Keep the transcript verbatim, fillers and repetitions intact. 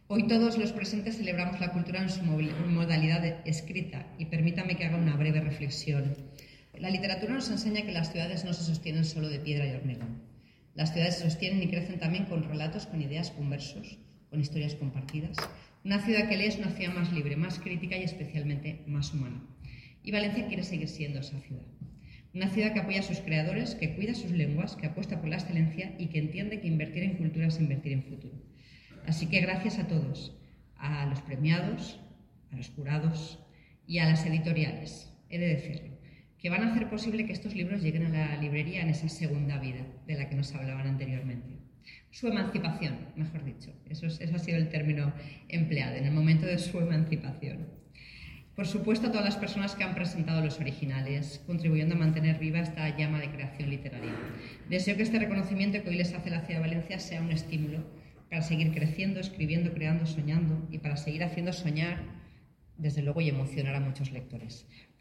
Hoy todos los presentes celebramos la cultura en su modalidad escrita y permítame que haga una breve reflexión. La literatura nos enseña que las ciudades no se sostienen solo de piedra y hormigón. Las ciudades se sostienen y crecen también con relatos, con ideas, con versos, con historias compartidas. Una ciudad que lee es una ciudad más libre, más crítica y especialmente más humana. Y Valencia quiere seguir siendo esa ciudad. Una ciudad que apoya a sus creadores, que cuida sus lenguas, que apuesta por la excelencia y que entiende que invertir en cultura es invertir en futuro. Así que gracias a todos, a los premiados, a los jurados y a las editoriales, he de decirlo, que van a hacer posible que estos libros lleguen a la librería en esa segunda vida de la que nos hablaban anteriormente. Su emancipación, mejor dicho, eso, es, eso ha sido el término empleado, en el momento de su emancipación. Por supuesto, a todas las personas que han presentado los originales, contribuyendo a mantener viva esta llama de creación literaria. Deseo que este reconocimiento que hoy les hace la ciudad de Valencia sea un estímulo para seguir creciendo, escribiendo, creando, soñando y para seguir haciendo soñar, desde luego, y emocionar a muchos lectores.